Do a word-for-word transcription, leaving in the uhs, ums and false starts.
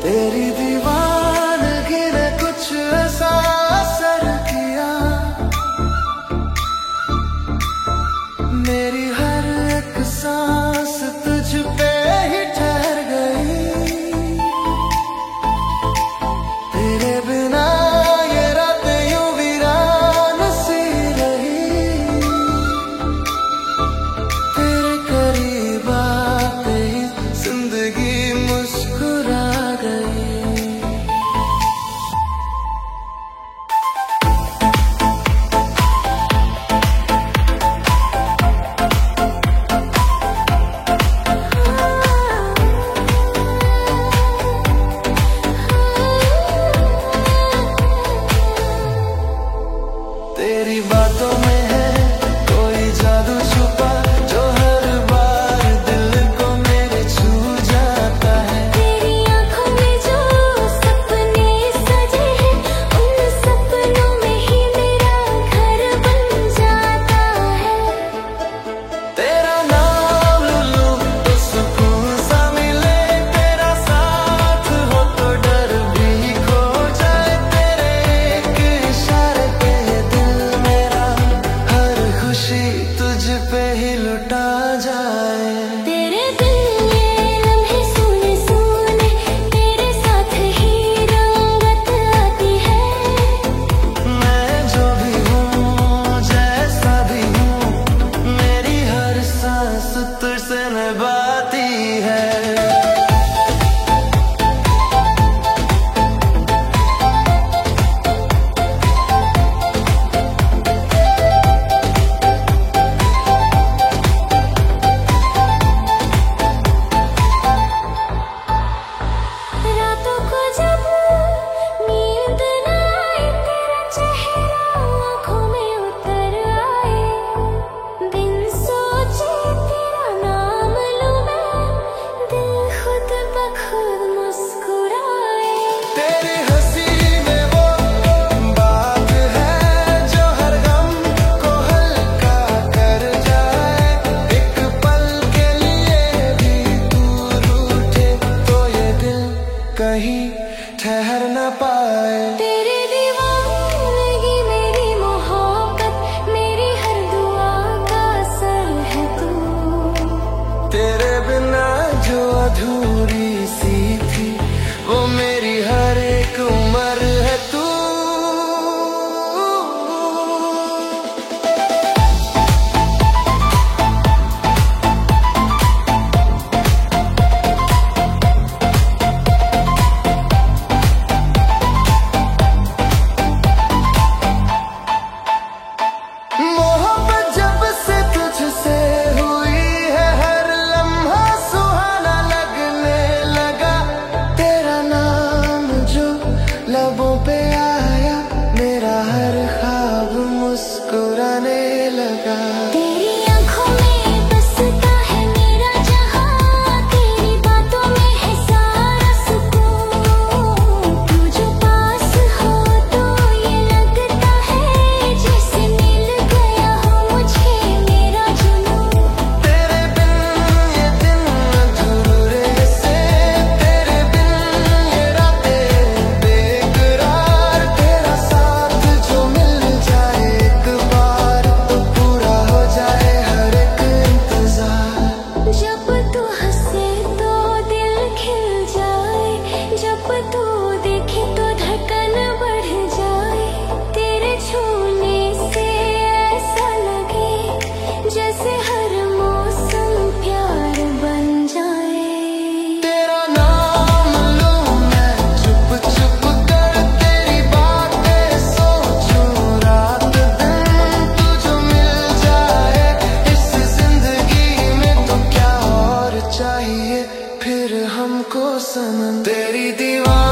तेरी दीवानगी ने कुछ ऐसा असर किया, मेरी हर एक सांस तुझ पे ही ठहर गई। तेरे बिना ये रात यूं वीरान सी रही, तेरे करीब आते ही जिंदगी मुस्कुरा गई। तेरी बातों में है कोई जादू छुपा, जो हर बार दिल को मेरे छू जाता है। तेरी आंखों में जो सपने सजे हैं, उन सपनों में ही मेरा घर बन जाता है। तेरा नाम लूं लूं तो सुकून सा मिले, तेरा साथ हो तो डर भी खो जाए। तेरे एक इशारे पे दिल मेरा हर खुशी तुझ पे ही लुटा जाए। तेरे बिन ये लम्हे सुने सुने, तेरे साथ ही रंगत आती है। मैं जो भी हूँ जैसा भी हूँ, मेरी हर सांस तुझसे निभाती है। रातों को जब नींद न आए, तेरा चेहरा आँखों में उतर आए। बिन सोचे तेरा नाम लूं मैं, दिल खुद ब खुद मुस्कुराए। तेरी हंसी में वो बात है जो हर गम को हल्का कर जाए। एक पल के लिए भी तू रूठे तो ये दिल कहीं ठहर न पाए। तेरी दीवानगी मेरी मोहब्बत, मेरी हर दुआ का असर है तू। तेरे बिना जो अधूरी सी थी, वो मेरी हर एक उम्र है तू। मोहब्बत जब से तुझसे हुई है, हर लम्हा सुहाना लगने लगा। तेरा नाम जो लबों पे आया, मेरा हर ख्वाब मुस्कुराने लगा। तेरी आंखों में बसता है मेरा जहां, तेरी बातों में है सारा सुकून। तू जो पास हो तो ये लगता है जैसे मिल गया हो मुझे मेरा जुनून। तेरे बिन ये दिन अधूरे से, तेरे बिन ये रातें बेकरार। तेरा साथ जो मिल जाए एक बार, तो पूरा हो जाए हर एक इंतजार। जब तू हंसे तो दिल खिल जाए, जब तू देखे तो धड़कन बढ़ जाए। तेरे छूने से ऐसा लगे जैसे हर मौसम प्यार बन जाए। तेरा नाम लूं मैं चुप चुप कर, तेरी बातें सोचूं रात दिन। तू जो मिल जाए इस जिंदगी में तो क्या और चाहिए फिर हमको सनम। तेरी दीवार